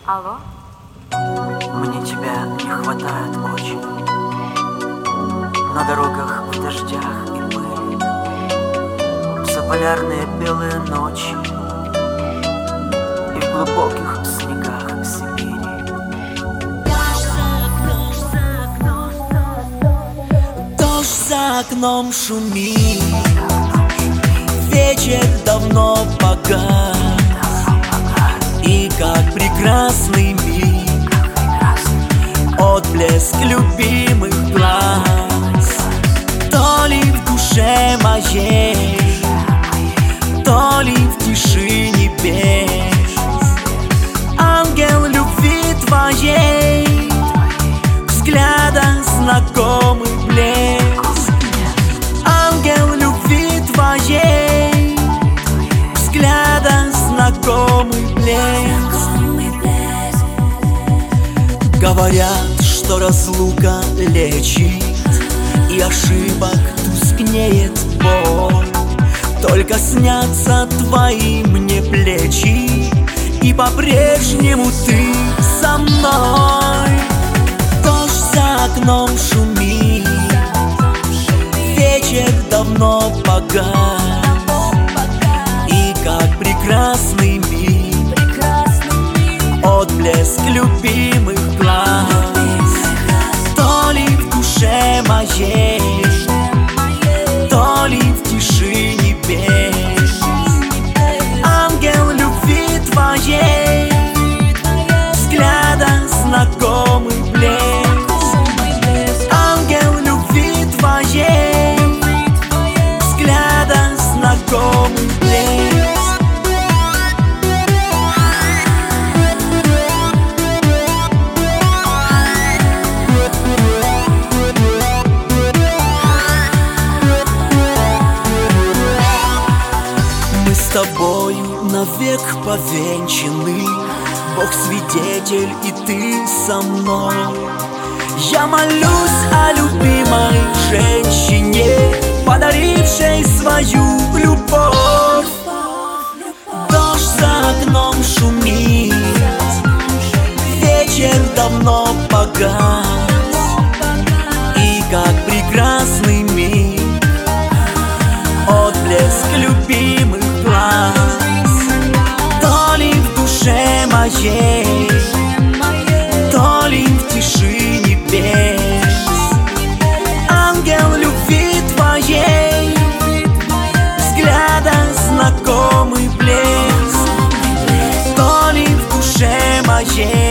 Алло? Мне тебя не хватает очень. На дорогах в дождях и пыли, в заполярные белые ночи и в глубоких снегах Сибири. Дождь за окном шумит, вечер давно погас, и как прекрасный миг, отблеск любимых глаз. То ли в душе моей, то ли в тиши небес, ангел любви твоей, взгляда знакомый блеск. Ангел любви твоей, взгляда знакомый блеск. Говорят, что разлука лечит, и ошибок тускнеет боль. Только снятся твои мне плечи, и по-прежнему ты со мной. Дождь за окном шумит, вечер давно погас, и как прекрасный миг, отблеск любимых глаз. То ли в душе моей, то ли в тиши небес, ангел любви твоей, взгляда знакомый блеск. Ангел любви твоей, взгляда знакомый блеск. С тобою навек повенчаны, Бог свидетель, и ты со мной. Я молюсь о любимой женщине, подарившей свою любовь. Дождь за окном шумит, вечер давно погас, и как прекрасный миг, отблеск любимых глаз. То ли в душе моей, то ли в тиши небес, ангел любви твоей, взгляда знакомый блеск. То ли в душе моей,